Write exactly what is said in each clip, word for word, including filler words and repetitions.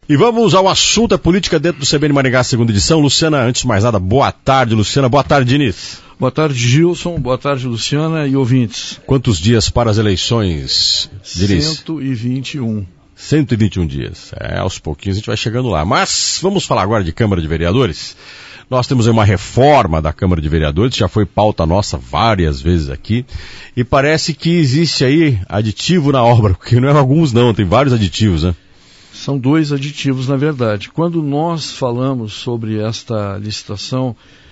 E vamos ao assunto da política dentro do C B N Maringá, segunda edição. Luciana, antes de mais nada, boa tarde, Luciana. Boa tarde, Diniz. Boa tarde, Gilson. Boa tarde, Luciana e ouvintes. Quantos dias para as eleições, Diniz? cento e vinte e um. cento e vinte e um dias. É, aos pouquinhos a gente vai chegando lá. Mas vamos falar agora de Câmara de Vereadores. Nós temos aí uma reforma da Câmara de Vereadores, já foi pauta nossa várias vezes aqui, e parece que existe aí aditivo na obra, porque não é alguns não, tem vários aditivos, né? São dois aditivos, na verdade. Quando nós falamos sobre esta licitação,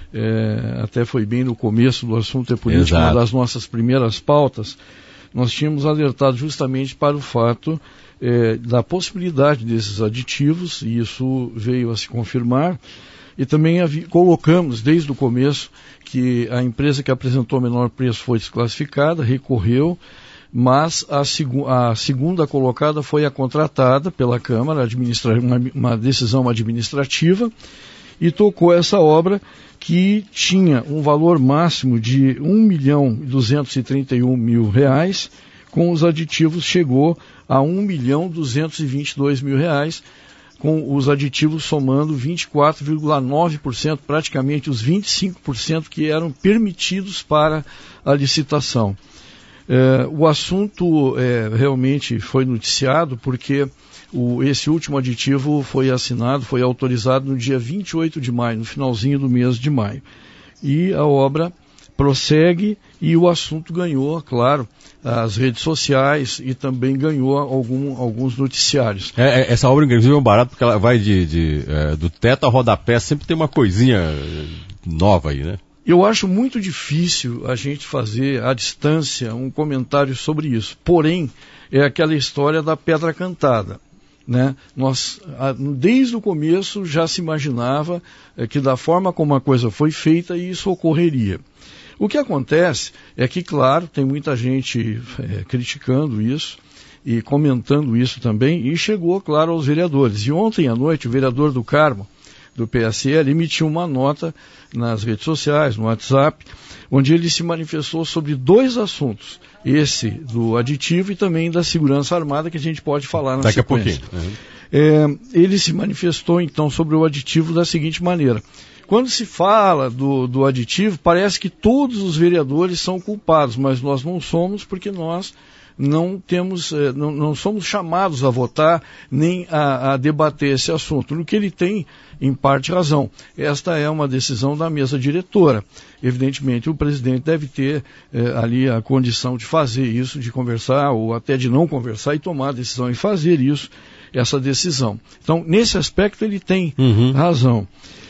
é, até foi bem no começo do assunto é político, uma das nossas primeiras pautas, nós tínhamos alertado justamente para o fato é, da possibilidade desses aditivos, e isso veio a se confirmar, e também havia, colocamos desde o começo que a empresa que apresentou o menor preço foi desclassificada, recorreu, mas a, segu a segunda colocada foi a contratada pela Câmara, administra uma, uma decisão administrativa, e tocou essa obra que tinha um valor máximo de um milhão duzentos e trinta e um mil reais, com os aditivos chegou a um milhão duzentos e vinte e dois mil reais, com os aditivos somando vinte e quatro vírgula nove por cento, praticamente os vinte e cinco por cento que eram permitidos para a licitação. É, o assunto é, realmente foi noticiado porque o, esse último aditivo foi assinado, foi autorizado no dia vinte e oito de maio, no finalzinho do mês de maio. E a obra prossegue e o assunto ganhou, claro, as redes sociais e também ganhou algum, alguns noticiários. É, é, essa obra, inclusive, é um barato porque ela vai de, de, é, do teto ao rodapé, sempre tem uma coisinha nova aí, né? Eu acho muito difícil a gente fazer à distância um comentário sobre isso. Porém, é aquela história da pedra cantada, né? Nós, desde o começo, já se imaginava é, que da forma como a coisa foi feita, isso ocorreria. O que acontece é que, claro, tem muita gente é, criticando isso e comentando isso também, e chegou, claro, aos vereadores. E ontem à noite, o vereador do Carmo, do P S L, emitiu uma nota nas redes sociais, no WhatsApp, onde ele se manifestou sobre dois assuntos. Esse do aditivo e também da segurança armada, que a gente pode falar na Daqui sequência. a pouquinho. Uhum. É, ele se manifestou, então, sobre o aditivo da seguinte maneira. Quando se fala do, do aditivo, parece que todos os vereadores são culpados, mas nós não somos, porque nós não temos, não, não somos chamados a votar nem a, a debater esse assunto. No que ele tem, em parte, razão. Esta é uma decisão da mesa diretora. Evidentemente, o presidente deve ter eh, ali a condição de fazer isso, de conversar, ou até de não conversar e tomar a decisão e fazer isso, essa decisão. Então, nesse aspecto, ele tem uhum. razão.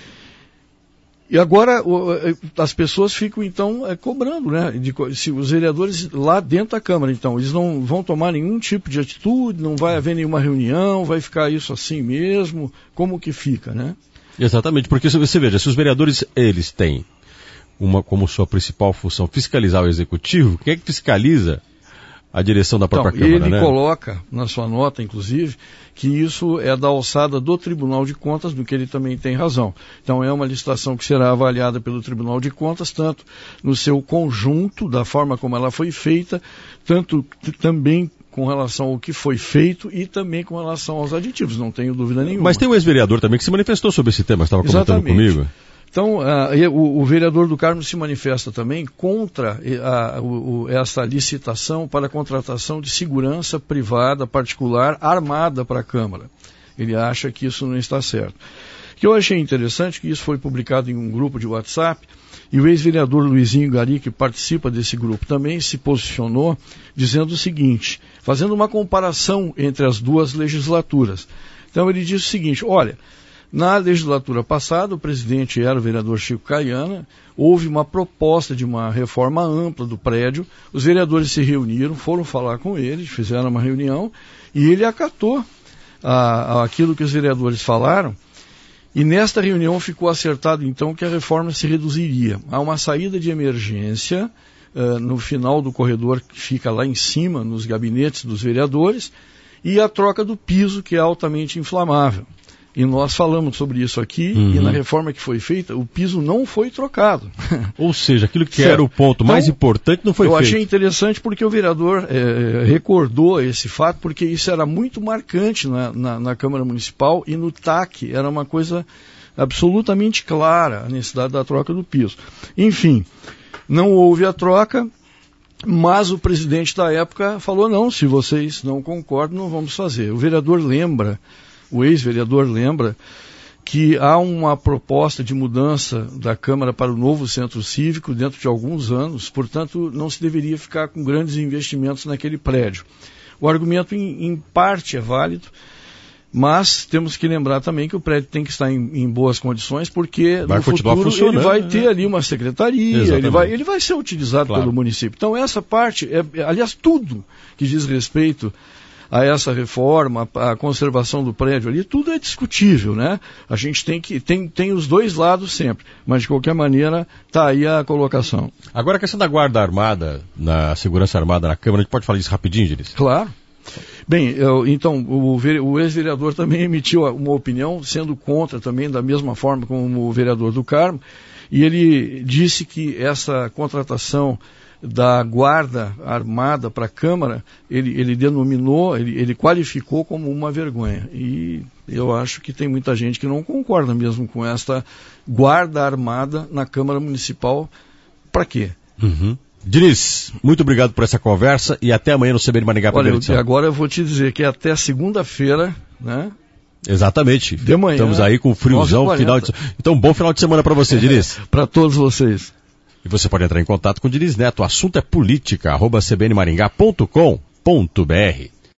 E agora as pessoas ficam, então, é, cobrando, né? De, se os vereadores lá dentro da Câmara, então, eles não vão tomar nenhum tipo de atitude, não vai haver nenhuma reunião, vai ficar isso assim mesmo, como que fica, né? Exatamente, porque você veja, se os vereadores, eles têm uma, como sua principal função fiscalizar o executivo, quem é que fiscaliza a direção da própria então, Câmara, ele né? coloca, na sua nota, inclusive, que isso é da alçada do Tribunal de Contas, do que ele também tem razão. Então, é uma licitação que será avaliada pelo Tribunal de Contas, tanto no seu conjunto, da forma como ela foi feita, tanto também com relação ao que foi feito e também com relação aos aditivos, não tenho dúvida nenhuma. Mas tem um ex-vereador também que se manifestou sobre esse tema, estava comentando Exatamente. comigo. Então, uh, o, o vereador do Carmo se manifesta também contra a, o, essa licitação para a contratação de segurança privada, particular, armada para a Câmara. Ele acha que isso não está certo. O que eu achei interessante, que isso foi publicado em um grupo de WhatsApp, e o ex-vereador Luizinho Gari, que participa desse grupo, também se posicionou dizendo o seguinte, fazendo uma comparação entre as duas legislaturas. Então, ele diz o seguinte, olha, na legislatura passada, o presidente era o vereador Chico Caiana, houve uma proposta de uma reforma ampla do prédio, os vereadores se reuniram, foram falar com ele, fizeram uma reunião, e ele acatou a, a aquilo que os vereadores falaram, e nesta reunião ficou acertado então que a reforma se reduziria a uma saída de emergência uh, no final do corredor que fica lá em cima, nos gabinetes dos vereadores, e a troca do piso, que é altamente inflamável. E nós falamos sobre isso aqui, uhum. e na reforma que foi feita, o piso não foi trocado. Ou seja, aquilo que certo. Era o ponto então, mais importante não foi eu feito. Eu achei interessante porque o vereador é, recordou esse fato, porque isso era muito marcante na, na, na Câmara Municipal, e no T A C era uma coisa absolutamente clara, a necessidade da troca do piso. Enfim, não houve a troca, mas o presidente da época falou, não, se vocês não concordam, não vamos fazer. O vereador lembra... O ex-vereador lembra que há uma proposta de mudança da Câmara para o novo centro cívico dentro de alguns anos, portanto, não se deveria ficar com grandes investimentos naquele prédio. O argumento, em, em parte, é válido, mas temos que lembrar também que o prédio tem que estar em, em boas condições, porque vai no futuro ele vai ter né? ali uma secretaria, ele vai, ele vai ser utilizado claro. Pelo município. Então, essa parte, é, aliás, tudo que diz respeito a essa reforma, a conservação do prédio ali, tudo é discutível, né? A gente tem que tem, tem os dois lados sempre, mas de qualquer maneira está aí a colocação. Agora a questão da guarda armada, na segurança armada na Câmara, a gente pode falar isso rapidinho, Diniz? Claro. Bem, eu, então, o, o ex-vereador também emitiu uma opinião, sendo contra também, da mesma forma como o vereador do Carmo, e ele disse que essa contratação da guarda armada para a Câmara, ele, ele denominou, ele, ele qualificou como uma vergonha. E eu acho que tem muita gente que não concorda mesmo com esta guarda armada na Câmara Municipal. Para quê? Uhum. Diniz, muito obrigado por essa conversa e até amanhã no C B N Maringá. Olha, eu, agora eu vou te dizer que até segunda-feira, né? Exatamente. De manhã. Estamos aí com friozão. Final de... Então, bom final de semana para você, Diniz. Para todos vocês. E você pode entrar em contato com o Diniz Neto. O assunto é política, arroba c b n maringá ponto com ponto b r.